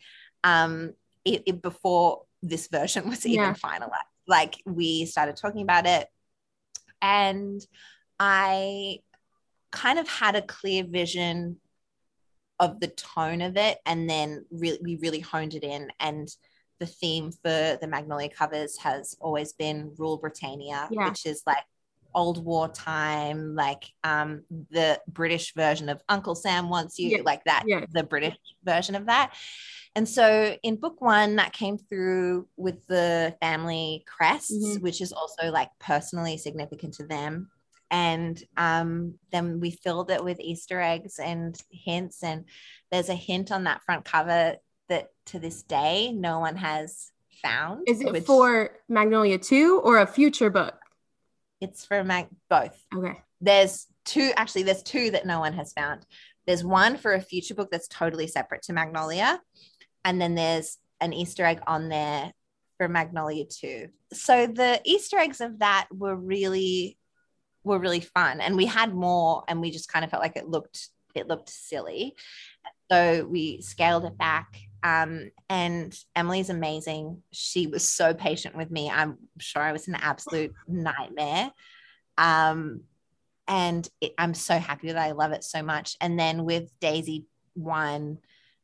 Before this version was even finalized. Like, we started talking about it, and I kind of had a clear vision of the tone of it, and then we really honed it in. And the theme for the Magnolia covers has always been Rule Britannia, which is like old war time, like the British version of Uncle Sam Wants You, like that, the British version of that. And so in book one, that came through with the family crests, which is also like personally significant to them. And then we filled it with Easter eggs and hints. And there's a hint on that front cover that to this day, no one has found. Is it for Magnolia 2 or a future book? It's for both. Okay. There's two that no one has found. There's one for a future book that's totally separate to Magnolia. And then there's an Easter egg on there for Magnolia 2. So the Easter eggs of that were really fun. And we had more, and we just kind of felt like it looked silly. So we scaled it back. And Emily's amazing. She was so patient with me. I'm sure I was an absolute nightmare. And I'm so happy that I love it so much. And then with Daisy 1,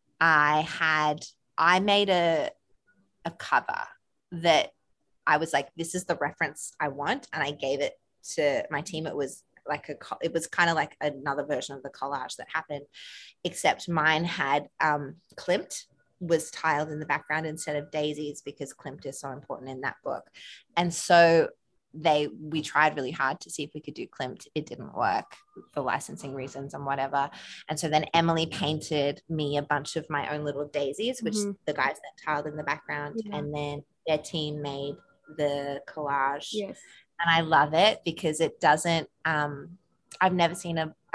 I made a cover that I was like, this is the reference I want. And I gave it to my team. It was kind of like another version of the collage that happened, except mine had Klimt was tiled in the background instead of Daisy's, because Klimt is so important in that book. And so we tried really hard to see if we could do Klimt. It didn't work for licensing reasons and whatever. And so then Emily painted me a bunch of my own little daisies, which the guys that tiled in the background, and then their team made the collage. Yes. And I love it because it doesn't, I've never seen a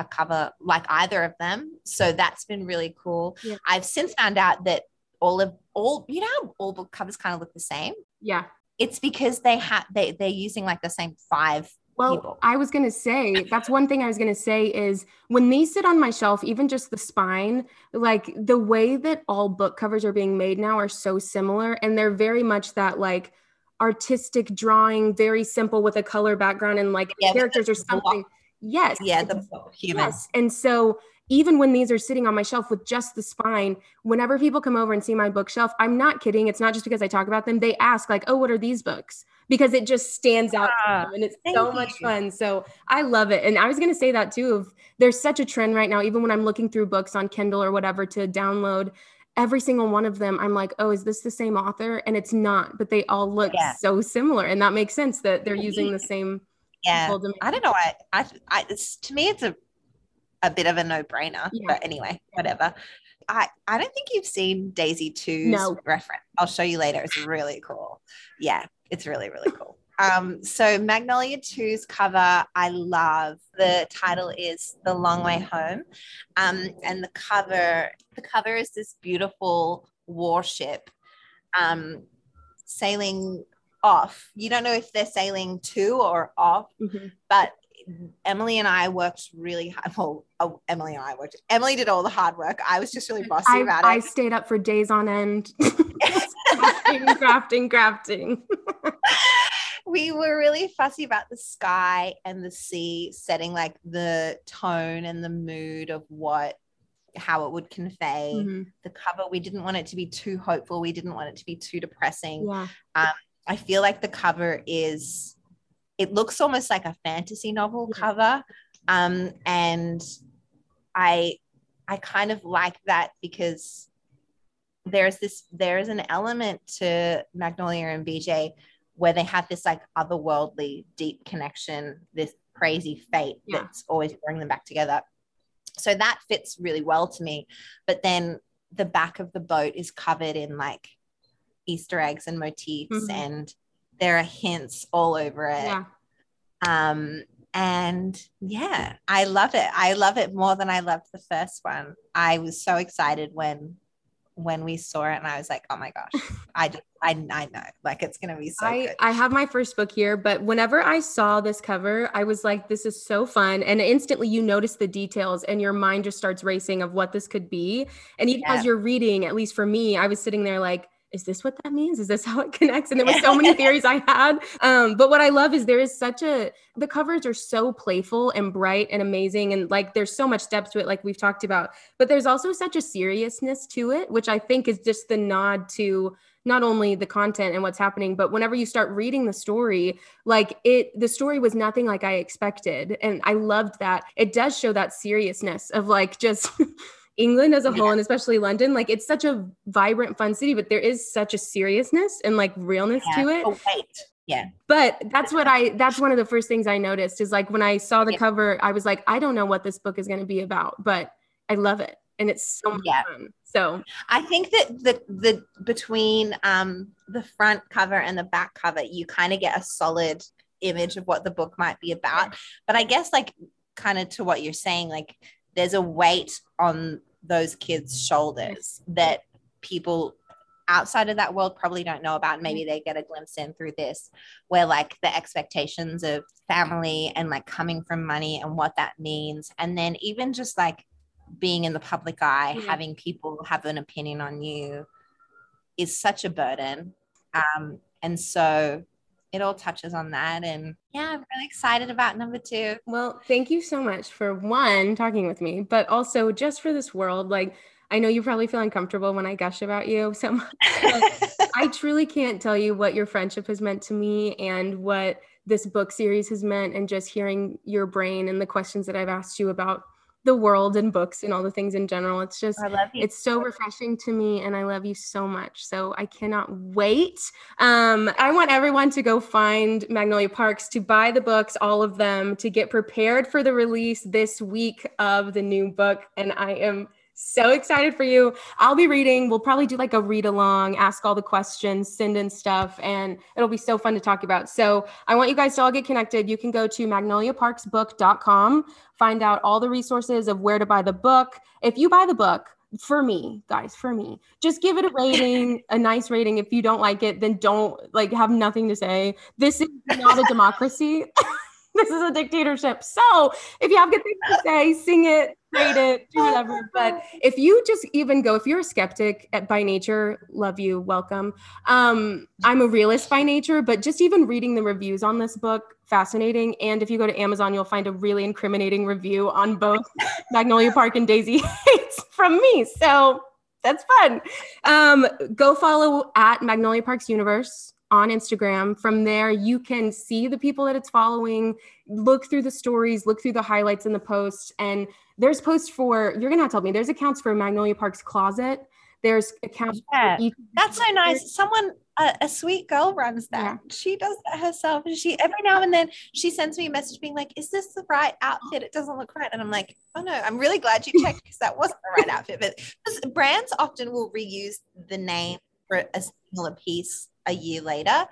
a cover like either of them. So that's been really cool. Yeah. I've since found out that all you know how all book covers kind of look the same? Yeah. It's because they're using like the same 5 Well, people. I was going to say, that's one thing I was going to say is when these sit on my shelf, even just the spine, like the way that all book covers are being made now are so similar. And they're very much that like artistic drawing, very simple with a color background and like characters or something. Yes. Yeah, the humans. Yes. And so even when these are sitting on my shelf with just the spine, whenever people come over and see my bookshelf, I'm not kidding. It's not just because I talk about them. They ask like, oh, what are these books? Because it just stands out to them and it's so much fun. So I love it. And I was going to say that too, of there's such a trend right now, even when I'm looking through books on Kindle or whatever to download, every single one of them, I'm like, oh, is this the same author? And it's not, but they all look so similar. And that makes sense that they're using the same. Yeah. I don't know. To me, it's a bit of a no-brainer, but anyway, whatever. I don't think you've seen Daisy 2's reference. I'll show you later. It's really cool. Yeah, it's really, really cool. So Magnolia 2's cover, I love. The title is The Long Way Home. And the cover is this beautiful warship sailing off. You don't know if they're sailing to or off, but Emily and I worked really hard. Well, Emily did all the hard work. I was just really bossy about it. I stayed up for days on end. crafting. We were really fussy about the sky and the sea, setting like the tone and the mood of how it would convey the cover. We didn't want it to be too hopeful. We didn't want it to be too depressing. I feel like the cover it looks almost like a fantasy novel cover. And I kind of like that because there's an element to Magnolia and BJ where they have this like otherworldly deep connection, this crazy fate that's always bringing them back together. So that fits really well to me. But then the back of the boat is covered in like Easter eggs and motifs, and there are hints all over it. And yeah, I love it. I love it more than I loved the first one. I was so excited when we saw it, and I was like, oh my gosh, I know, like it's gonna be so good. I have my first book here, but whenever I saw this cover, I was like, this is so fun. And instantly you notice the details and your mind just starts racing of what this could be. And even as you're reading, at least for me, I was sitting there like, is this what that means? Is this how it connects? And there were so many theories I had. But what I love is the covers are so playful and bright and amazing. And like, there's so much depth to it, like we've talked about, but there's also such a seriousness to it, which I think is just the nod to not only the content and what's happening, but whenever you start reading the story, the story was nothing like I expected. And I loved that. It does show that seriousness of like, just England as a whole, and especially London, like it's such a vibrant, fun city, but there is such a seriousness and like realness to it. Oh, wait. Yeah. But that's one of the first things I noticed is like when I saw the cover, I was like, I don't know what this book is going to be about, but I love it. And it's so much fun. So I think that the between the front cover and the back cover, you kind of get a solid image of what the book might be about. But I guess like kind of to what you're saying, like there's a weight on those kids' shoulders that people outside of that world probably don't know about. Maybe they get a glimpse in through this, where like the expectations of family and like coming from money and what that means. And then even just like being in the public eye, having people have an opinion on you is such a burden. And so it all touches on that. And yeah, I'm really excited about number 2. Well, thank you so much for one, talking with me, but also just for this world. Like, I know you probably feel uncomfortable when I gush about you so much. I truly can't tell you what your friendship has meant to me and what this book series has meant, and just hearing your brain and the questions that I've asked you about the world and books and all the things in general. It's just, it's so refreshing to me, and I love you so much. So I cannot wait. I want everyone to go find Magnolia Parks, to buy the books, all of them, to get prepared for the release this week of the new book. And I am So excited for you. I'll be reading. We'll probably do like a read along, ask all the questions, send in stuff, and it'll be so fun to talk about. So I want you guys to all get connected. You can go to magnoliaparksbook.com, find out all the resources of where to buy the book. If you buy the book, for me, guys, just give it a rating, a nice rating. If you don't like it, then don't have nothing to say. This is not a democracy. This is a dictatorship. So if you have good things to say, sing it, rate it, do whatever. But if you just even go, if you're a skeptic by nature, love you, welcome. I'm a realist by nature, but just even reading the reviews on this book, fascinating. And if you go to Amazon, you'll find a really incriminating review on both Magnolia Park and Daisy Hates from me. So that's fun. Go follow at Magnolia Parks Universe on Instagram. From there, you can see the people that it's following, look through the stories, look through the highlights in the posts. And there's posts for, you're going to have to help me, there's accounts for Magnolia Park's closet. There's accounts. Yeah, that's so nice. Someone, a sweet girl runs that. Yeah. She does that herself. And she, every now and then she sends me a message being like, is this the right outfit? It doesn't look right. And I'm like, oh no, I'm really glad you checked because that wasn't the right outfit. But because brands often will reuse the name for a similar piece a year later,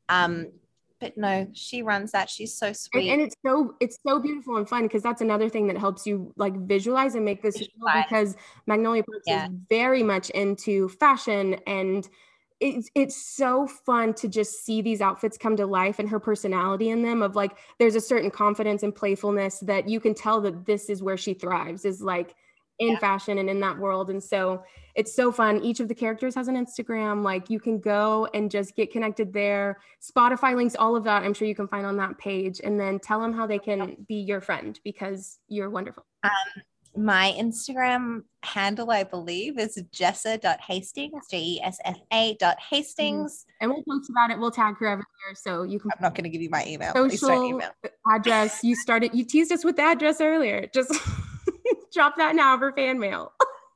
but no, she runs that. She's so sweet, and it's so beautiful and fun because that's another thing that helps you visualize and make this real, because Magnolia Parks is very much into fashion, and it's so fun to just see these outfits come to life and her personality in them. Of there's a certain confidence and playfulness that you can tell that this is where she thrives, is in fashion and in that world. And so it's so fun. Each of the characters has an Instagram. You can go and just get connected there. Spotify links, all of that, I'm sure you can find on that page. And then tell them how they can be your friend, because you're wonderful. My Instagram handle, I believe, is jessa.hastings, JESSA.hastings. And we'll post about it. We'll tag her everywhere. So you can. I'm not going to give you my email. Social address. You teased us with the address earlier. Just drop that now for fan mail.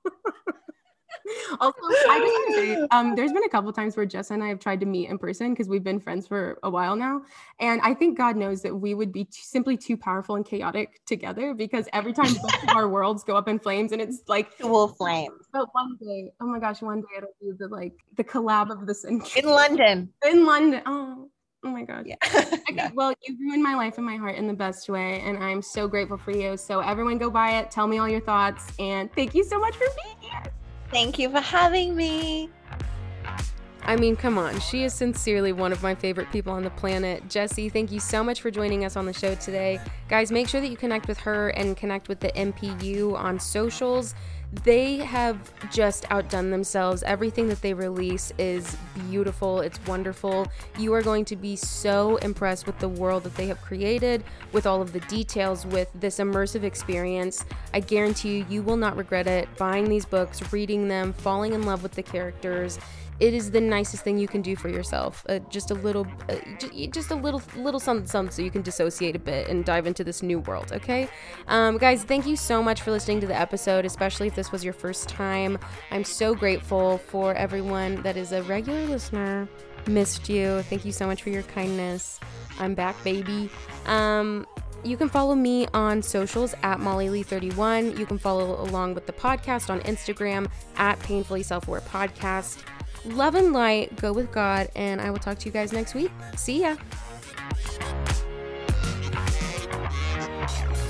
Also, I just want to say, there's been a couple times where Jessa and I have tried to meet in person because we've been friends for a while now. And I think God knows that we would be simply too powerful and chaotic together, because every time both of our worlds go up in flames, and it's dual flames. But one day, oh my gosh, one day it'll be the collab of the century. In London. Oh my God. Yeah. Okay, well, you ruined my life and my heart in the best way, and I'm so grateful for you. So everyone go buy it. Tell me all your thoughts, and thank you so much for being here. Thank you for having me. I mean, come on. She is sincerely one of my favorite people on the planet. Jessie, thank you so much for joining us on the show today. Guys, make sure that you connect with her and connect with the MPU on socials. They have just outdone themselves. Everything that they release is beautiful. It's wonderful. You are going to be so impressed with the world that they have created, with all of the details, with this immersive experience. I guarantee you, you will not regret it. Buying these books, reading them, falling in love with the characters. It is the nicest thing you can do for yourself. Just a little something so you can dissociate a bit and dive into this new world, okay? Guys, thank you so much for listening to the episode, especially if this was your first time. I'm so grateful for everyone that is a regular listener. Missed you. Thank you so much for your kindness. I'm back, baby. You can follow me on socials at MollyLee31. You can follow along with the podcast on Instagram at Painfully Self-Aware Podcast. Love and light, go with God, and I will talk to you guys next week. See ya.